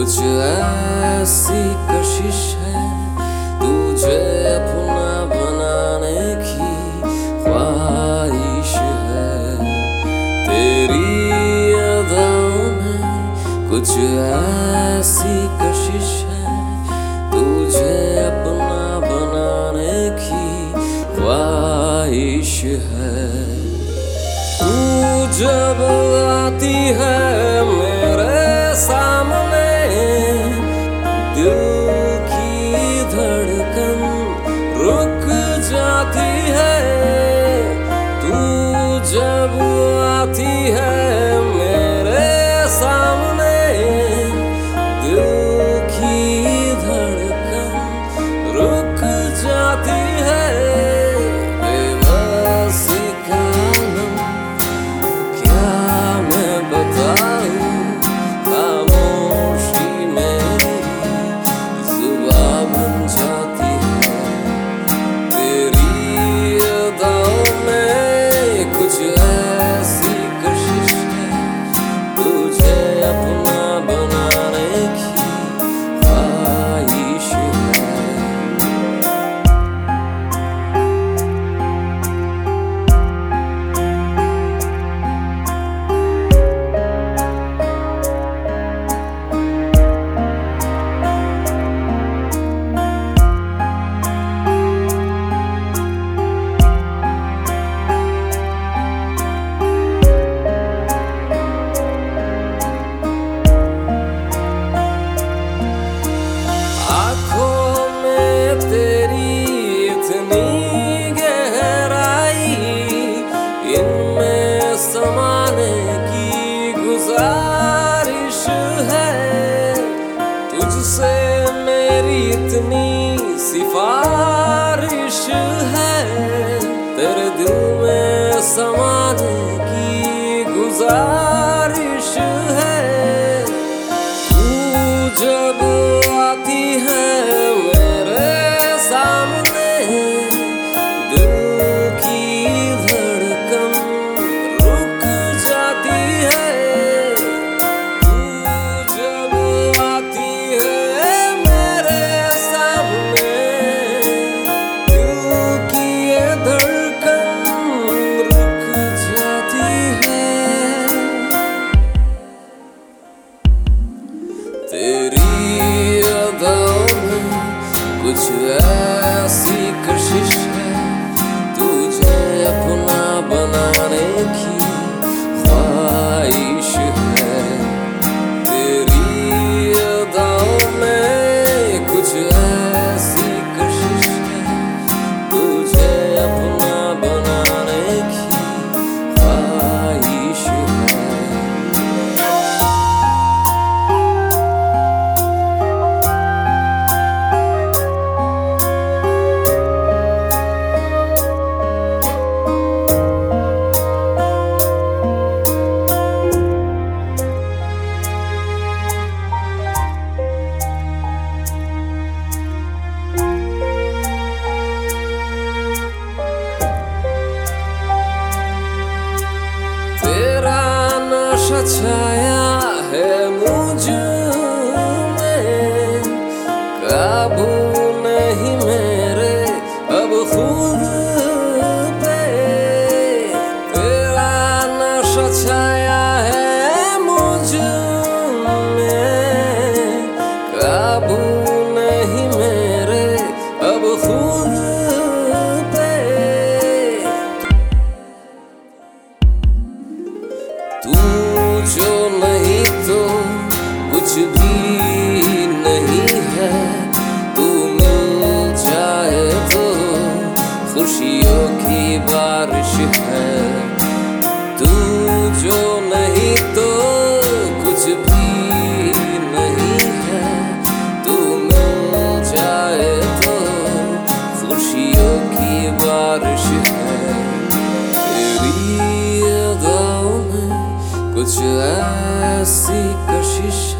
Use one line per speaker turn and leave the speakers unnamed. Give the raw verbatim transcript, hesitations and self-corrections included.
कुछ ऐसी कशिश है तुझे अपना बनाने की ख्वाहिश है। तेरी अदाओं में कुछ ऐसी कशिश है तुझे अपना बनाने की ख्वाहिश है। तू जब आती है मेरे सामने दिल की धड़कन रुक जाती है। तू जब आती है मेरे सामने दिल की धड़कन रुक जाती है। बेबसी का आलम क्या मैं बताऊं, खामोशी मेरी जुबां बन जाती है। तेरी अदाओं में कुछ ऐसी कशिश है तुझे अपना बनाने की ख्वाहिश है। आँखों में तेरी इतनी गहराई, इनमें समाने की गुजारिश है। तुझसे मेरी इतनी सिफारिश है, तेरे दिल में समाने की गुजारिश है। तू जब आती है मेरे सामने दिल की धड़कन रुक जाती है। तू जब आती है मेरे सामने दिल की धड़कन रुक जाती है। तेरी अदाओं में कुछ ऐसी कशिश है तुझे अपना बनाने की ख्वाहिश है। तेरी अदाओं में कुछ ऐसी कशिश है तुझे अपना बनाने की ख्वाहिश है। तेरा नशा छाया है मुझ में, काबू नहीं मेरे अब खुद पे। तेरा नशा छाया है मुझ में, काबू नहीं मेरे अब खुद पे। तू जो नहीं तो कुछ भी नहीं है, तू मिल जाए तो खुशियों की बारिश है। तू जो नहीं तो कुछ भी नहीं है, तू मिल जाए तो खुशियों की बारिश है। तेरी अदाओं में कुछ ऐसी कशिश